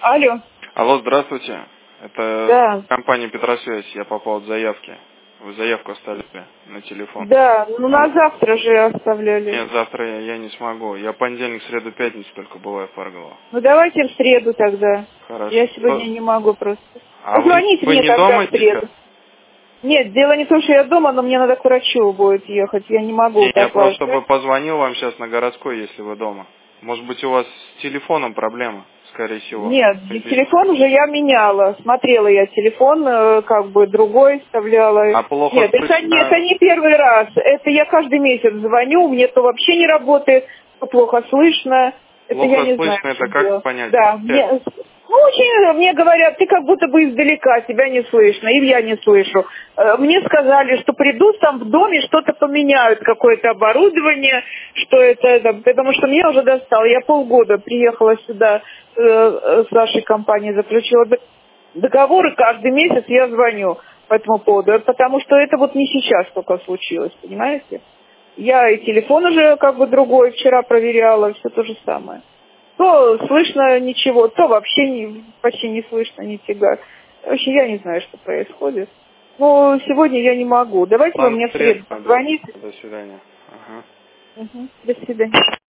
Алло. Алло, здравствуйте. Это Да. компания Петросвязь. Я по поводу заявки. Вы заявку оставили на телефон. Да, ну на завтра же оставляли. Нет, завтра я не смогу. Я понедельник, среду, пятницу только бываю в Парголово. Ну давайте в среду тогда. Хорошо. Я сегодня не могу просто. А Позвоните вы мне не тогда дома в среду. сейчас? Нет, дело не в том, что я дома, но мне надо к врачу будет ехать. Я не могу Не, я так вас. просто бы позвонил вам сейчас на городской, если вы дома. Может быть, у вас с телефоном проблема, скорее всего. Нет, телефон уже я меняла. Смотрела я телефон, как бы другой вставляла. А плохо Нет, это слышно? не первый раз. Это я каждый месяц звоню, мне то вообще не работает, то плохо слышно. Это я Плохо не знаю, слышно, что это как делать. понять? Да, мне говорят, ты как будто бы издалека, тебя не слышно, и я не слышу. Мне сказали, что придут там в доме, что-то поменяют, какое-то оборудование, что это, потому что меня уже достало. Я полгода приехала сюда с вашей компанией, заключила договор, и каждый месяц я звоню по этому поводу, потому что это вот не сейчас только случилось, понимаете? Я и телефон уже как бы другой вчера проверяла, все то же самое. То слышно ничего, то вообще почти не слышно нифига. Вообще я не знаю, что происходит. Но сегодня я не могу. Давайте вы Ладно, мне в среду. среду позвоните. До свидания. Ага. До свидания.